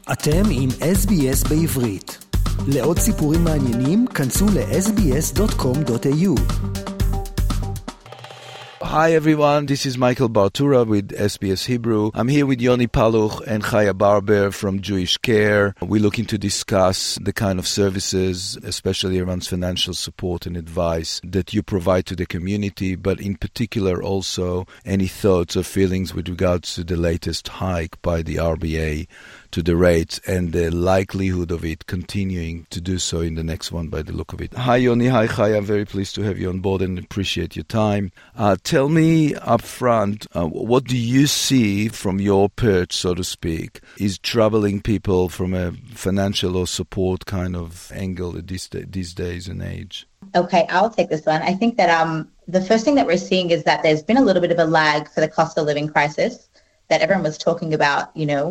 אתם עם SBS בעברית. לעוד סיפורים מעניינים, כנסו ל-sbs.com.au. Hi everyone, this is Michael Bartura with SBS Hebrew. I'm here with Yoni Paluch and Chaya Barber from Jewish Care. We're looking to discuss the kind of services, especially around financial support and advice that you provide to the community, but in particular also any thoughts or feelings with regards to the latest hike by the RBA to the rates and the likelihood of it continuing to do so in the next one by the look of it. Hi Yoni, hi Chaya, very pleased to have you on board and appreciate your time. Tell me up front, what do you see from your perch, so to speak, is troubling people from a financial or support kind of angle at these days and age? Okay, I'll take this one. I think that the first thing that we're seeing is that there's been a little bit of a lag for the cost of living crisis that everyone was talking about,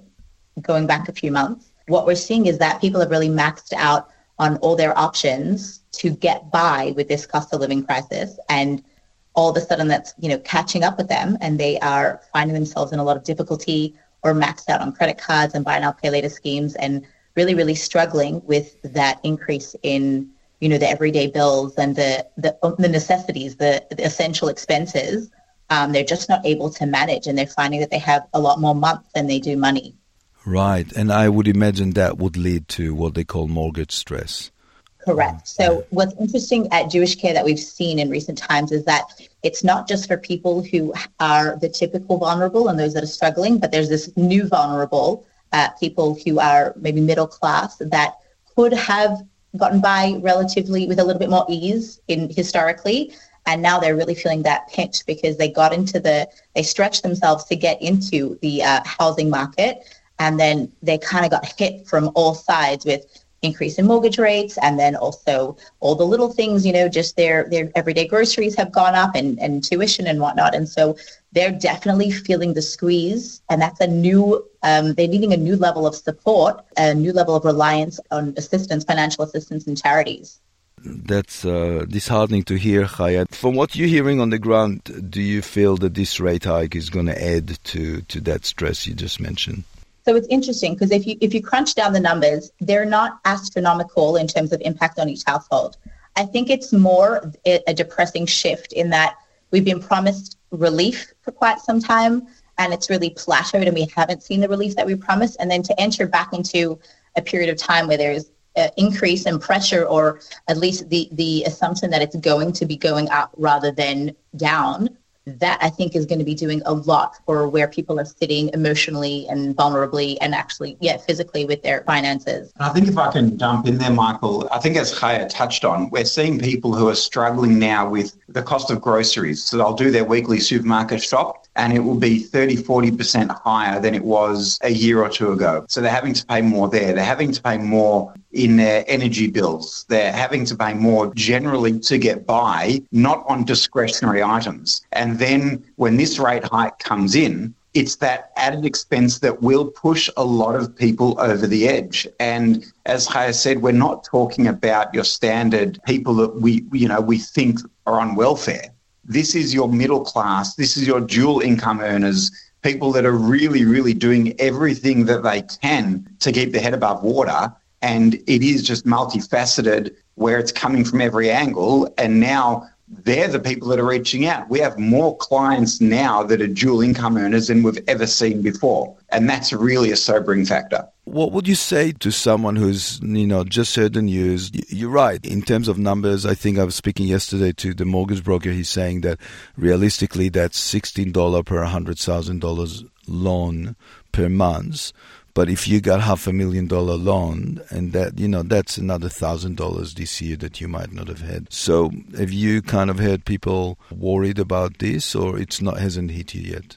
going back a few months. What we're seeing is that people have really maxed out on all their options to get by with this cost of living crisis, and all of a sudden that's catching up with them, and they are finding themselves in a lot of difficulty or maxed out on credit cards and buy now pay later schemes, and really struggling with that increase in the everyday bills and the necessities, the essential expenses. They're just not able to manage, and they're finding that they have a lot more months than they do money. Right, and I would imagine that would lead to what they call mortgage stress. Correct. So what's interesting at Jewish Care that we've seen in recent times is that it's not just for people who are the typical vulnerable and those that are struggling, but there's this new vulnerable people who are maybe middle class that could have gotten by relatively with a little bit more ease historically. And now they're really feeling that pinch because they stretched themselves to get into the housing market. And then they kind of got hit from all sides with increase in mortgage rates, and then also all the little things, just their everyday groceries have gone up and tuition and whatnot. And so they're definitely feeling the squeeze, and that's they're needing a new level of support, a new level of reliance on assistance, financial assistance and charities. That's disheartening to hear, Chaya. From what you're hearing on the ground, do you feel that this rate hike is going to add to that stress you just mentioned? So it's interesting because if you crunch down the numbers, they're not astronomical in terms of impact on each household. I think it's more a depressing shift in that we've been promised relief for quite some time, and it's really plateaued and we haven't seen the relief that we promised. And then to enter back into a period of time where there's an increase in pressure, or at least the assumption that it's going to be going up rather than down, that I think is going to be doing a lot for where people are sitting emotionally and vulnerably and actually, physically with their finances. I think if I can jump in there, Michael, I think as Chaya touched on, we're seeing people who are struggling now with the cost of groceries. So they'll do their weekly supermarket shop and it will be 30-40% higher than it was a year or two ago. So they're having to pay more there. They're having to pay more in their energy bills. They're having to pay more generally to get by, not on discretionary items. And then when this rate hike comes in, it's that added expense that will push a lot of people over the edge. And as Chaya said, we're not talking about your standard people that we think are on welfare. This is your middle class. This is your dual income earners, people that are really doing everything that they can to keep their head above water. And it is just multifaceted where it's coming from every angle. And now they're the people that are reaching out. We have more clients now that are dual income earners than we've ever seen before. And that's really a sobering factor. What would you say to someone who's, just heard the news? You're right. In terms of numbers, I think I was speaking yesterday to the mortgage broker. He's saying that realistically, that's $16 per $100,000 loan per month. But if you got $500,000 loan, and that's another $1,000 this year that you might not have had. So have you kind of heard people worried about this, or hasn't hit you yet?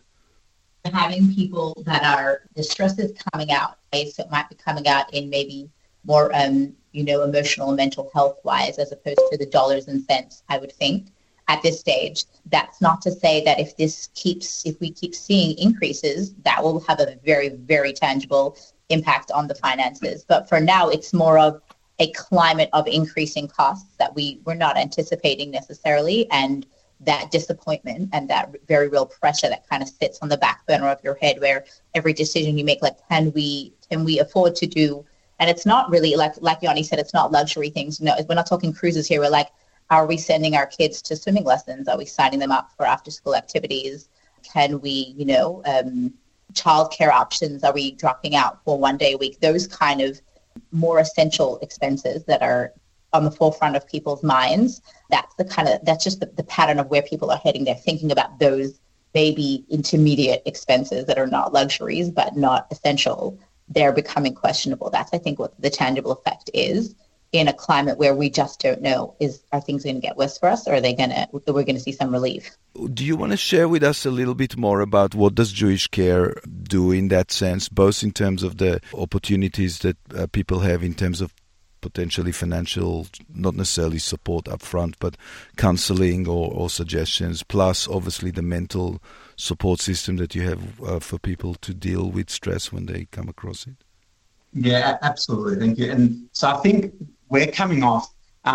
Having people that are, the stress is coming out, right? So it might be coming out in maybe more, emotional and mental health wise, as opposed to the dollars and cents, I would think, at this stage. That's not to say that if we keep seeing increases, that will have a very, very tangible impact on the finances. But for now, it's more of a climate of increasing costs that we're not anticipating necessarily. And that disappointment and that very real pressure that kind of sits on the back burner of your head, where every decision you make, like, can we afford to do? And it's not really like Yanni said, it's not luxury things. No, we're not talking cruises here. We're like, are we sending our kids to swimming lessons? Are we signing them up for after school activities? Can we, childcare options? Are we dropping out for one day a week? Those kind of more essential expenses that are on the forefront of people's minds. That's just the pattern of where people are heading. They're thinking about those maybe intermediate expenses that are not luxuries, but not essential. They're becoming questionable. That's, I think, what the tangible effect is in a climate where we just don't know, are things going to get worse for us, or we're going to see some relief? Do you want to share with us a little bit more about what does Jewish Care do in that sense, both in terms of the opportunities that people have in terms of potentially financial, not necessarily support up front, but counseling or suggestions, plus obviously the mental support system that you have for people to deal with stress when they come across it? Yeah, absolutely. Thank you. And so I think we're coming off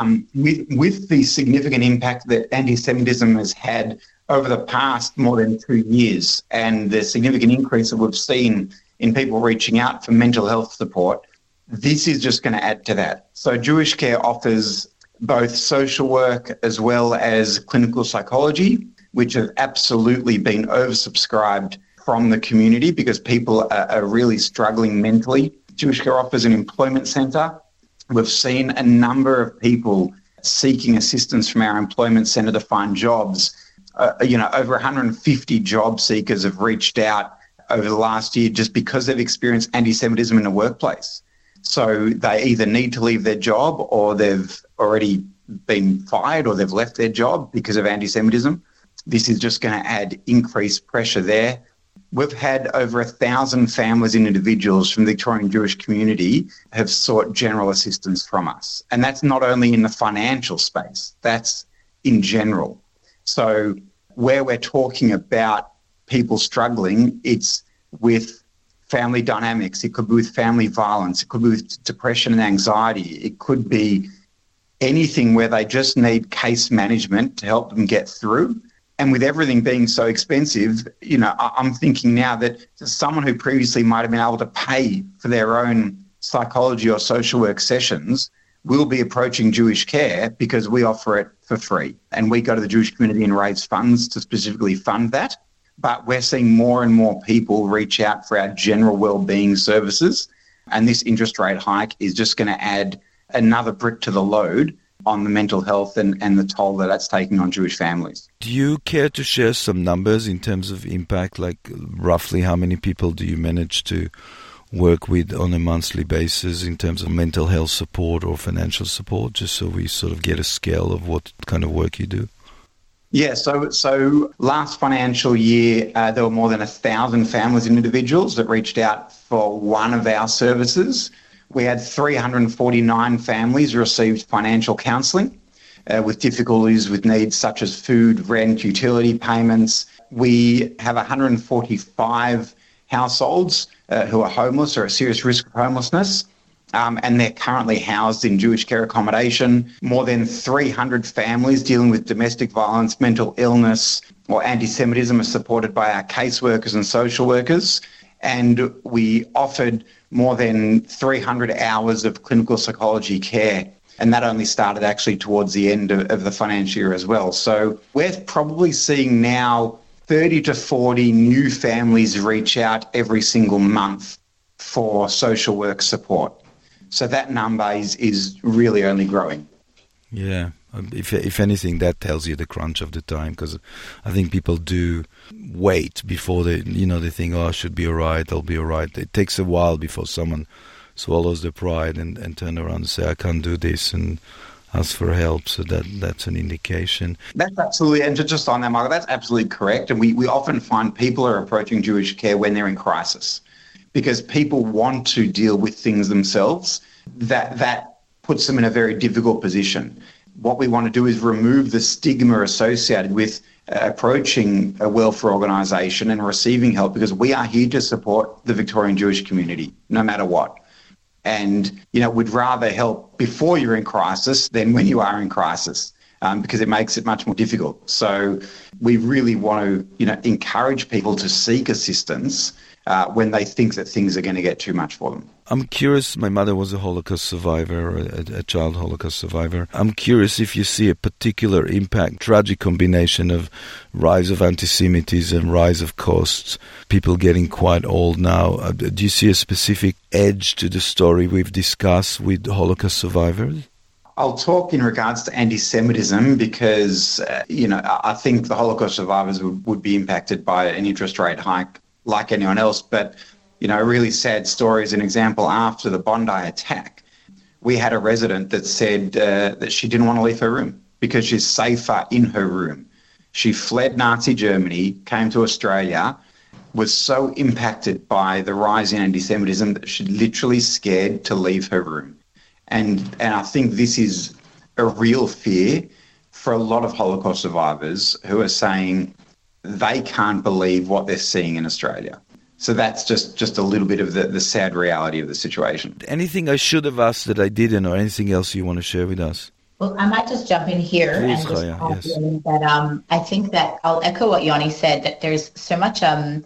with the significant impact that anti-Semitism has had over the past more than 2 years, and the significant increase that we've seen in people reaching out for mental health support. This is just going to add to that. So Jewish Care offers both social work as well as clinical psychology, which have absolutely been oversubscribed from the community because people are really struggling mentally. Jewish Care offers an employment centre. We've seen a number of people seeking assistance from our employment centre to find jobs. Over 150 job seekers have reached out over the last year just because they've experienced anti-Semitism in the workplace. So they either need to leave their job, or they've already been fired, or they've left their job because of anti-Semitism. This is just going to add increased pressure there. We've had over 1,000 families and individuals from the Victorian Jewish community have sought general assistance from us. And that's not only in the financial space, that's in general. So where we're talking about people struggling, it's with family dynamics, it could be with family violence, it could be with depression and anxiety, it could be anything where they just need case management to help them get through. And with everything being so expensive, I'm thinking now that someone who previously might have been able to pay for their own psychology or social work sessions will be approaching Jewish Care because we offer it for free. And we go to the Jewish community and raise funds to specifically fund that. But we're seeing more and more people reach out for our general wellbeing services. And this interest rate hike is just going to add another brick to the load on the mental health and the toll that that's taking on Jewish families. Do you care to share some numbers in terms of impact, like roughly how many people do you manage to work with on a monthly basis in terms of mental health support or financial support, just so we sort of get a scale of what kind of work you do? Yeah, so last financial year, there were more than 1,000 families and individuals that reached out for one of our services. We had 349 families received financial counselling with difficulties with needs such as food, rent, utility payments. We have 145 households who are homeless or at serious risk of homelessness. And they're currently housed in Jewish Care accommodation. More than 300 families dealing with domestic violence, mental illness, or anti-Semitism are supported by our caseworkers and social workers. And we offered more than 300 hours of clinical psychology care. And that only started actually towards the end of the financial year as well. So we're probably seeing now 30 to 40 new families reach out every single month for social work support. So that number is really only growing. Yeah. If anything, that tells you the crunch of the time, because I think people do wait before they think, I should be all right, I'll be all right. It takes a while before someone swallows their pride and turn around and say, I can't do this, and ask for help. So that's an indication. That's absolutely, and just on that, Michael, that's absolutely correct. And we often find people are approaching Jewish Care when they're in crisis, because people want to deal with things themselves. That puts them in a very difficult position. What we want to do is remove the stigma associated with approaching a welfare organisation and receiving help, because we are here to support the Victorian Jewish community, no matter what. And, we'd rather help before you're in crisis than when you are in crisis. because it makes it much more difficult. So we really want to, encourage people to seek assistance when they think that things are going to get too much for them. I'm curious, my mother was a Holocaust survivor, a child Holocaust survivor. I'm curious if you see a particular impact, tragic combination of rise of anti-Semitism, rise of costs, people getting quite old now. Do you see a specific edge to the story we've discussed with Holocaust survivors? I'll talk in regards to anti-Semitism because, I think the Holocaust survivors would be impacted by an interest rate hike like anyone else. But, a really sad story is an example. After the Bondi attack, we had a resident that said that she didn't want to leave her room because she's safer in her room. She fled Nazi Germany, came to Australia, was so impacted by the rise in anti-Semitism that she's literally scared to leave her room. And I think this is a real fear for a lot of Holocaust survivors who are saying they can't believe what they're seeing in Australia. So that's just a little bit of the sad reality of the situation. Anything I should have asked that I didn't, or anything else you want to share with us? Well, I might just jump in here. Please, and just Chaya, yes. that I think that I'll echo what Yoni said, that there's so much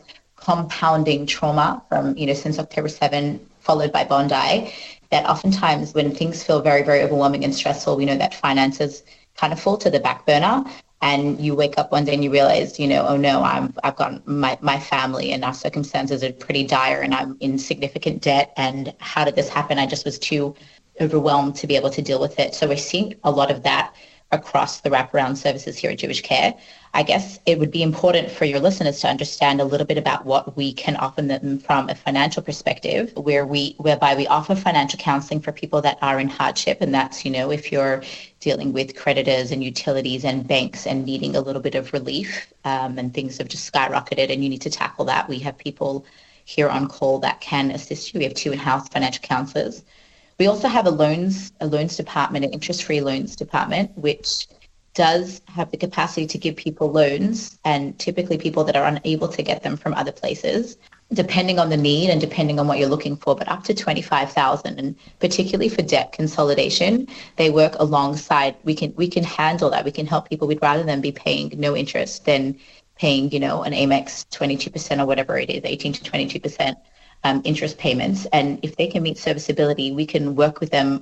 compounding trauma from, since October 7, followed by Bondi, that oftentimes when things feel very, very overwhelming and stressful, we know that finances kind of fall to the back burner. And you wake up one day and you realize, oh no, I've got my family and our circumstances are pretty dire and I'm in significant debt. And how did this happen? I just was too overwhelmed to be able to deal with it. So we're seeing a lot of that across the wraparound services here at Jewish Care. I guess it would be important for your listeners to understand a little bit about what we can offer them from a financial perspective, whereby we offer financial counseling for people that are in hardship. And that's, if you're dealing with creditors and utilities and banks and needing a little bit of relief, and things have just skyrocketed and you need to tackle that. We have people here on call that can assist you. We have 2 in-house financial counselors. We also have a loans department, an interest-free loans department, which does have the capacity to give people loans, and typically people that are unable to get them from other places, depending on the need and depending on what you're looking for, but up to $25,000. And particularly for debt consolidation, they work alongside. We can handle that. We can help people. We'd rather than be paying no interest than paying, an Amex 22% or whatever it is, 18 to 22%. Interest payments, and if they can meet serviceability, we can work with them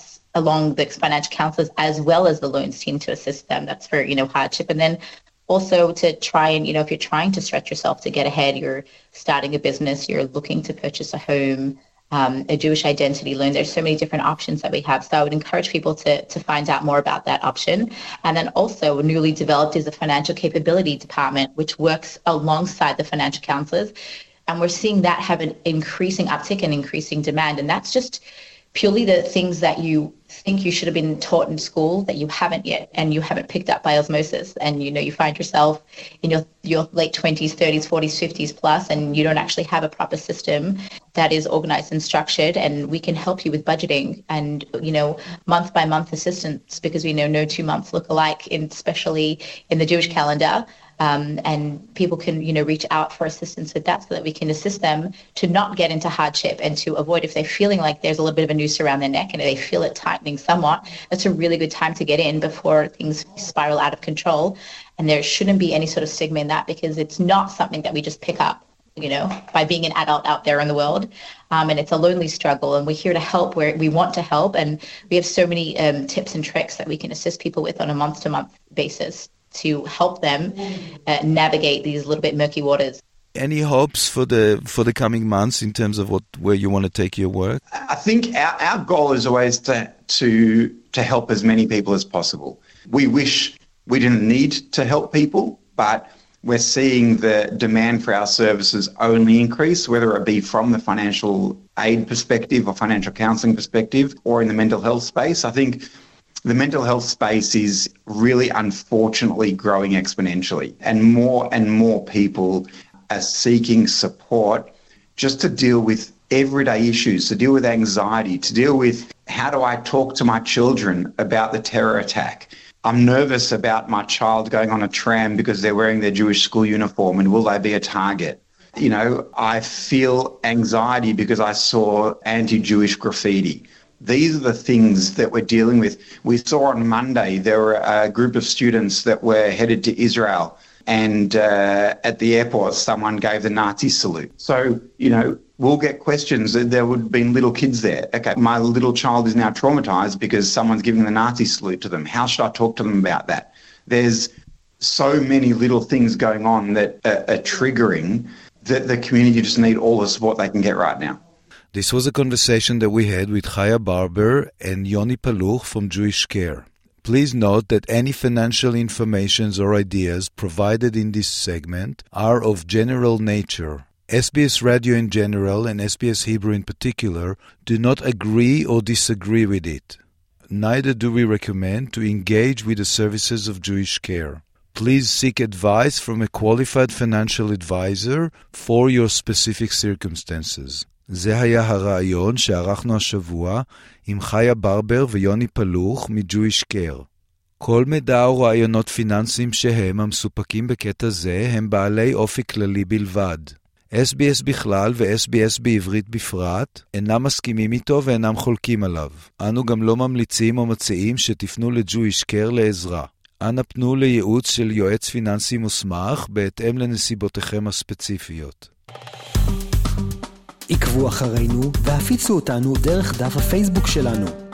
along the financial counselors as well as the loans team to assist them. That's for hardship, and then also to try and if you're trying to stretch yourself to get ahead, you're starting a business, you're looking to purchase a home, a Jewish identity loan. There's so many different options that we have. So I would encourage people to find out more about that option. And then also newly developed is a financial capability department, which works alongside the financial counselors. And we're seeing that have an increasing uptick and increasing demand. And that's just purely the things that you think you should have been taught in school that you haven't yet, and you haven't picked up by osmosis. And, you find yourself in your late 20s, 30s, 40s, 50s plus, and you don't actually have a proper system that is organized and structured. And we can help you with budgeting and, month by month assistance, because we know no 2 months look alike, especially in the Jewish calendar. And people can, reach out for assistance with that so that we can assist them to not get into hardship and to avoid, if they're feeling like there's a little bit of a noose around their neck and they feel it tightening somewhat, that's a really good time to get in before things spiral out of control. And there shouldn't be any sort of stigma in that, because it's not something that we just pick up, by being an adult out there in the world. And it's a lonely struggle, and we're here to help where we want to help. And we have so many tips and tricks that we can assist people with on a month-to-month basis to help them navigate these little bit murky waters. Any hopes for the coming months in terms of where you want to take your work? I think our goal is always to help as many people as possible. We wish we didn't need to help people, but we're seeing the demand for our services only increase, whether it be from the financial aid perspective or financial counselling perspective or in the mental health space. I think the mental health space is really, unfortunately, growing exponentially, and more people are seeking support just to deal with everyday issues, to deal with anxiety, to deal with how do I talk to my children about the terror attack? I'm nervous about my child going on a tram because they're wearing their Jewish school uniform, and will they be a target? I feel anxiety because I saw anti-Jewish graffiti. These are the things that we're dealing with. We saw on Monday there were a group of students that were headed to Israel, and at the airport someone gave the Nazi salute. So, we'll get questions. There would have been little kids there. Okay, my little child is now traumatized because someone's giving the Nazi salute to them. How should I talk to them about that? There's so many little things going on that are triggering that the community just need all the support they can get right now. This was a conversation that we had with Chaya Barber and Yoni Paluch from Jewish Care. Please note that any financial information or ideas provided in this segment are of general nature. SBS Radio in general and SBS Hebrew in particular do not agree or disagree with it. Neither do we recommend to engage with the services of Jewish Care. Please seek advice from a qualified financial advisor for your specific circumstances. זה היה הרעיון שערכנו השבוע עם חיה ברבר ויוני פלוך מ-Jewish Care. כל מידע או רעיונות פיננסיים שהם המסופקים בקטע זה הם בעלי אופי כללי בלבד. SBS בכלל ו-SBS בעברית בפרט אינם מסכימים איתו ואינם חולקים עליו. אנו גם לא ממליצים או מציעים שתפנו ל-Jewish Care לעזרה. אנא פנו לייעוץ של יועץ פיננסי מוסמך בהתאם לנסיבותיכם הספציפיות. עקבו אחרינו והפיצו אותנו דרך דף הפייסבוק שלנו.